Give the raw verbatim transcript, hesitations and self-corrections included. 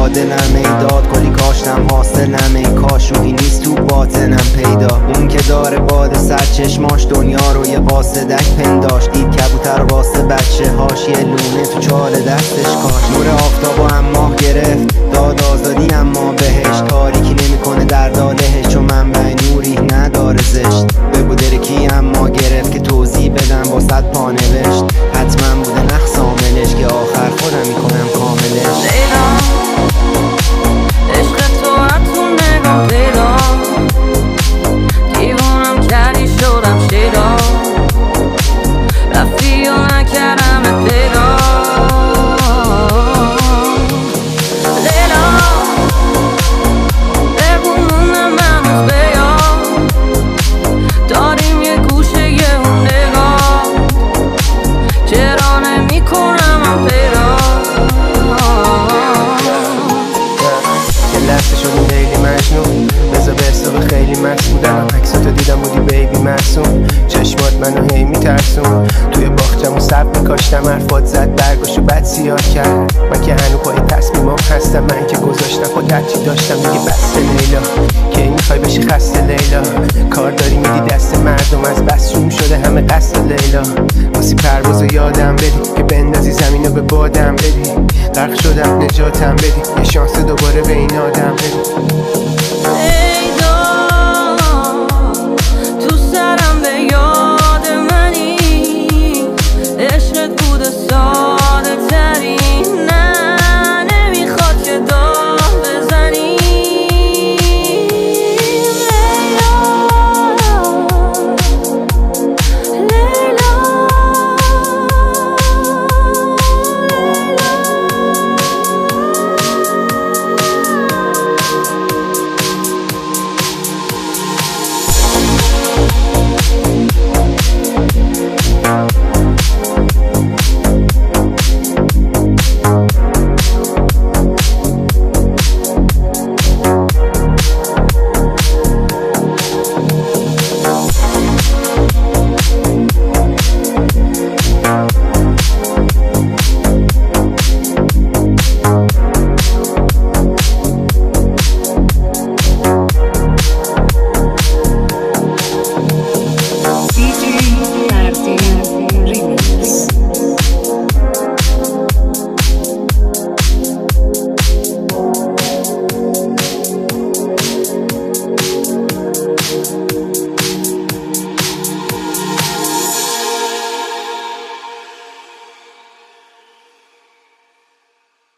دلم ای داد کلی کاشتم حاصلم ای کاش روحی نیست تو باطنم پیدا. اون که داره باد سر چشماش دنیا رو یه قاصدک پنداشت، دید کبوتر واسه بچه هاش یه لونه تو چال دستش کاش. نور آفتاب و هم ماه گرفت داد آزادی اما بهش تاریکی نمیکنه در دالهش، چون منبع نوری نداره زشت. بگو درکی اما گرفت که توضیح بدم با صد پا نوشت، حتما بوده نقص عاملش که آخر خودم میکنم کاملش. لیلا عشق تو از تو نگام پیدا، دیوانم کردی شدم شیدا، رفتی و نکردم پیدا. لیلا بگونم هنوز بیا، داریم یه گوشه یه اون نگاه، چرا نمی کنم من پیدا. یه لحظه شدیم لیلی مجنون، بزا به حساب خیلی مسئولم. عکساتو دیدم بودی بیبی معصوم، چشمات منو هی میترسون. توی باغچمون سب میکاشتم حرفات زد برگاشو بد سیاه کرد. من که هنو پای تصمیمام هستم، من که گذاشتم خود هرچی داشتم دیگه بس لیلا. کی میخوای بشی خسته لیلا، کار داری میدی دست مردم از بس شوم شده همه قصد لیلا. واسی پروازو یادم بدی که بندازی زمینو به بادم بدی، غرق شدم نجاتم بدی، یه شانس دوباره به این آدم بدی.